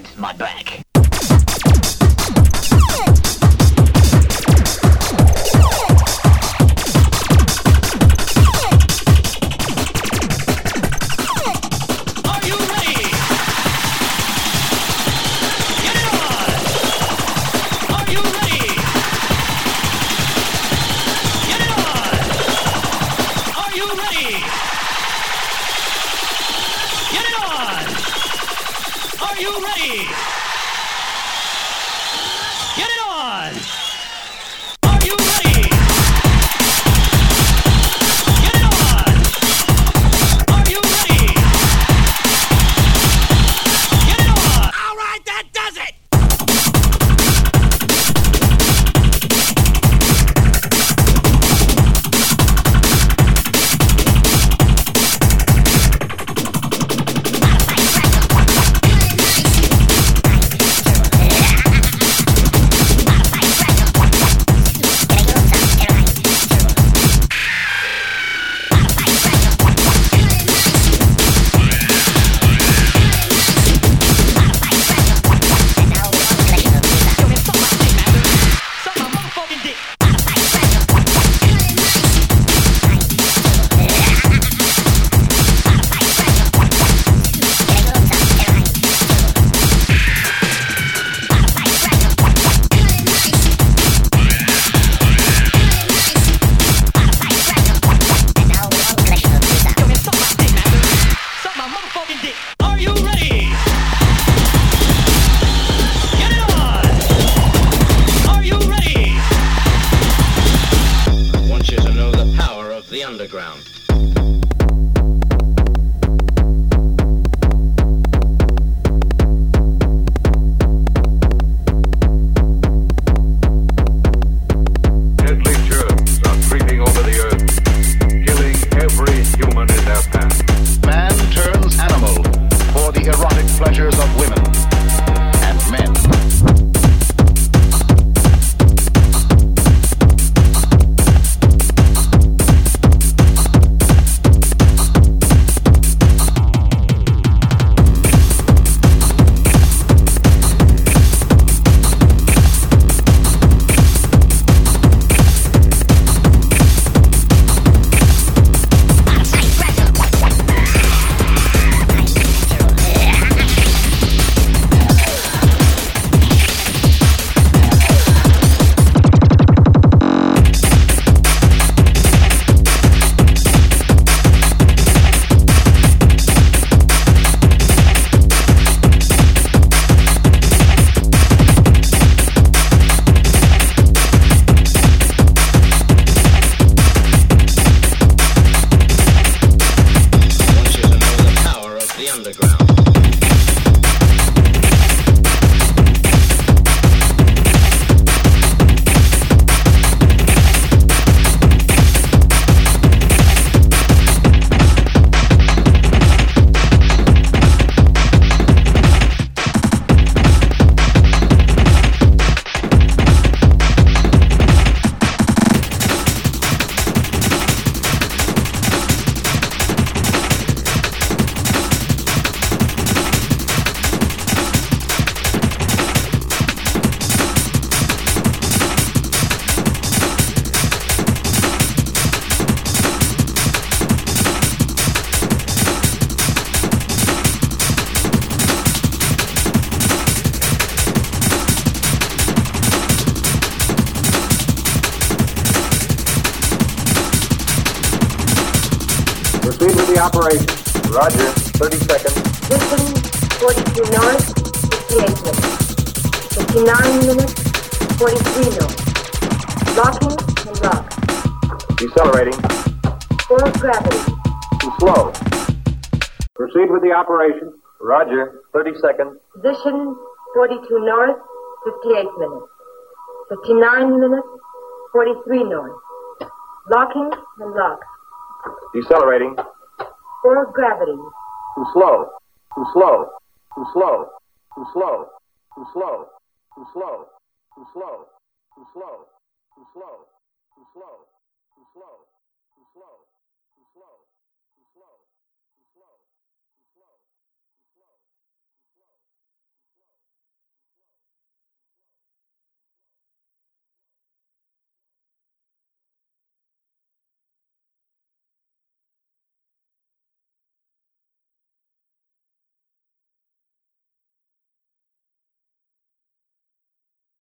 my back. Proceed with the operation. Roger. 30 seconds. Listen, 42 north, 58 minutes. 59 minutes, 43 north. Locking and lock. Decelerating. Full gravity. Too slow. Proceed with the operation. Roger. 30 seconds. Position 42 north, 58 minutes. 59 minutes, 43 north. Locking and lock. Decelerating. Full gravity. Too slow. Too slow. Too slow. Too slow. Too slow. Too slow. Too slow. Too slow. Too slow. Too slow. Too slow.